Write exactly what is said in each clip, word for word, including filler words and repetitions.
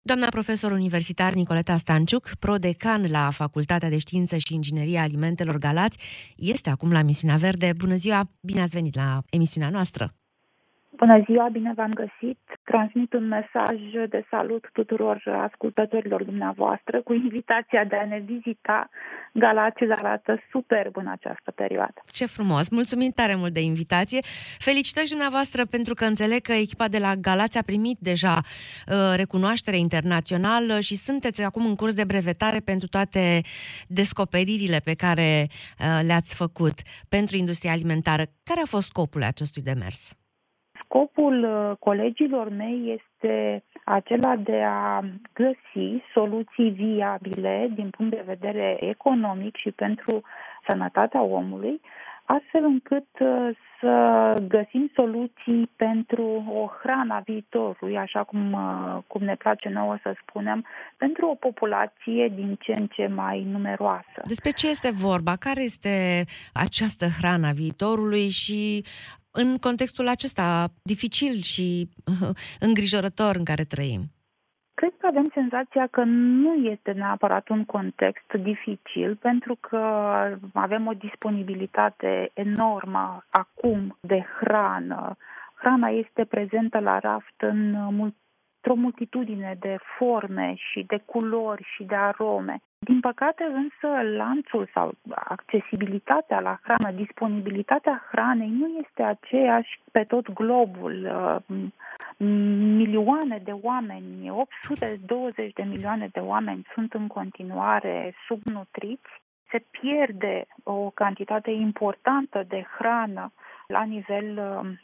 Doamna profesor universitar Nicoleta Stanciuc, prodecan la Facultatea de Știință și Inginerie Alimentelor Galați, este acum la Misiunea Verde. Bună ziua, bine ați venit la emisiunea noastră! Bună ziua, bine v-am găsit! Transmit un mesaj de salut tuturor ascultătorilor dumneavoastră cu invitația de a ne vizita. Galați arată superb în această perioadă. Ce frumos! Mulțumim tare mult de invitație! Felicitări dumneavoastră pentru că înțeleg că echipa de la Galați a primit deja uh, recunoaștere internațională și sunteți acum în curs de brevetare pentru toate descoperirile pe care uh, le-ați făcut pentru industria alimentară. Care a fost scopul acestui demers? Scopul colegilor mei este acela de a găsi soluții viabile din punct de vedere economic și pentru sănătatea omului, astfel încât să găsim soluții pentru o hrană a viitorului, așa cum, cum ne place nouă să spunem, pentru o populație din ce în ce mai numeroasă. Despre ce este vorba? Care este această hrană a viitorului și în contextul acesta dificil și uh, îngrijorător în care trăim? Cred că avem senzația că nu este neapărat un context dificil, pentru că avem o disponibilitate enormă acum de hrană. Hrana este prezentă la raft în mult într-o multitudine de forme și de culori și de arome. Din păcate însă lanțul sau accesibilitatea la hrană, disponibilitatea hranei nu este aceeași pe tot globul. Milioane de oameni, opt sute douăzeci de milioane de oameni sunt în continuare subnutriți. Se pierde o cantitate importantă de hrană la nivel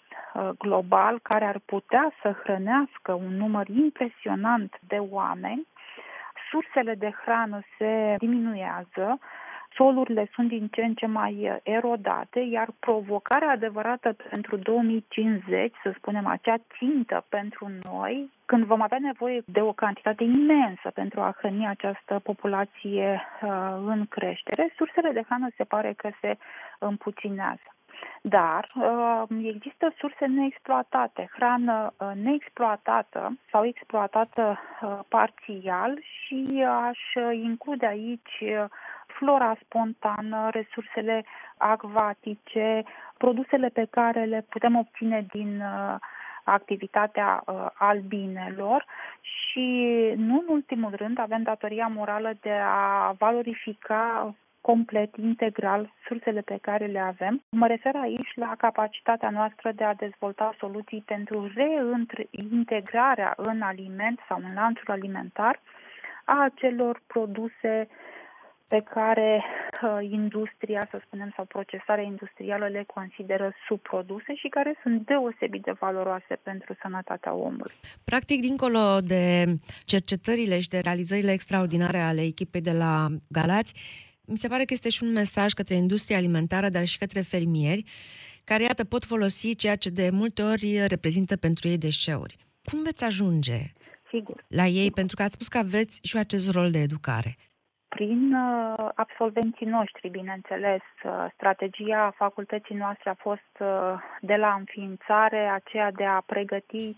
global, care ar putea să hrănească un număr impresionant de oameni. Sursele de hrană se diminuează, solurile sunt din ce în ce mai erodate, iar provocarea adevărată pentru două mii cincizeci, să spunem acea țintă pentru noi, când vom avea nevoie de o cantitate imensă pentru a hrăni această populație uh, în creștere, sursele de hrană se pare că se împuținează. Dar uh, există surse neexploatate, hrană uh, neexploatată sau exploatată uh, parțial și aș include aici uh, flora spontană, resursele acvatice, produsele pe care le putem obține din uh, activitatea uh, albinelor și, nu în ultimul rând, avem datoria morală de a valorifica complet, integral, sursele pe care le avem. Mă refer aici la capacitatea noastră de a dezvolta soluții pentru reintegrarea în aliment sau în lanțul alimentar a acelor produse pe care uh, industria, să spunem, sau procesarea industrială le consideră subproduse și care sunt deosebit de valoroase pentru sănătatea omului. Practic, dincolo de cercetările și de realizările extraordinare ale echipei de la Galați, mi se pare că este și un mesaj către industria alimentară, dar și către fermieri, care, iată, pot folosi ceea ce de multe ori reprezintă pentru ei deșeuri. Cum veți ajunge Sigur. la ei? Pentru că ați spus că aveți și acest rol de educare. Prin uh, absolvenții noștri, bineînțeles. Uh, strategia facultății noastre a fost uh, de la înființare aceea de a pregăti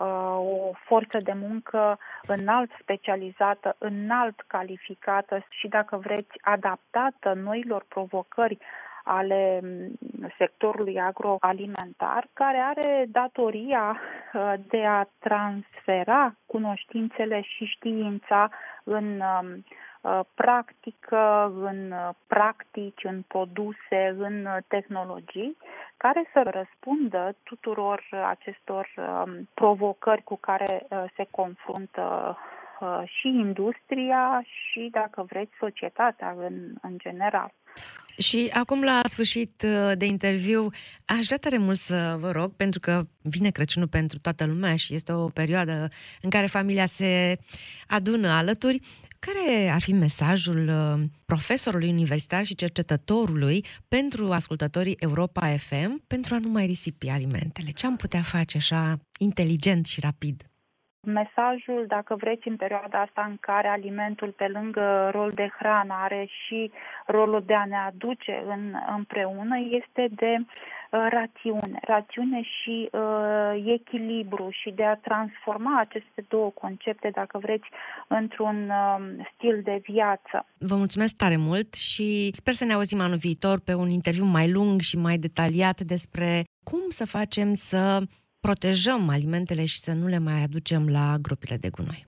o forță de muncă înalt specializată, înalt calificată și, dacă vreți, adaptată noilor provocări ale sectorului agroalimentar, care are datoria de a transfera cunoștințele și știința în practică, în practici, în produse, în tehnologii, care să răspundă tuturor acestor provocări cu care se confruntă și industria și, dacă vreți, societatea în, în general. Și acum, la sfârșit de interviu, aș vrea tare mult să vă rog, pentru că vine Crăciunul pentru toată lumea și este o perioadă în care familia se adună alături, care ar fi mesajul profesorului universitar și cercetătorului pentru ascultătorii Europa F M pentru a nu mai risipi alimentele? Ce am putea face așa inteligent și rapid? mesajul, dacă vreți, în perioada asta în care alimentul, pe lângă rol de hrană, are și rolul de a ne aduce în, împreună, este de uh, rațiune. Rațiune și uh, echilibru și de a transforma aceste două concepte, dacă vreți, într-un uh, stil de viață. Vă mulțumesc tare mult și sper să ne auzim anul viitor pe un interviu mai lung și mai detaliat despre cum să facem să protejăm alimentele și să nu le mai aducem la gropile de gunoi.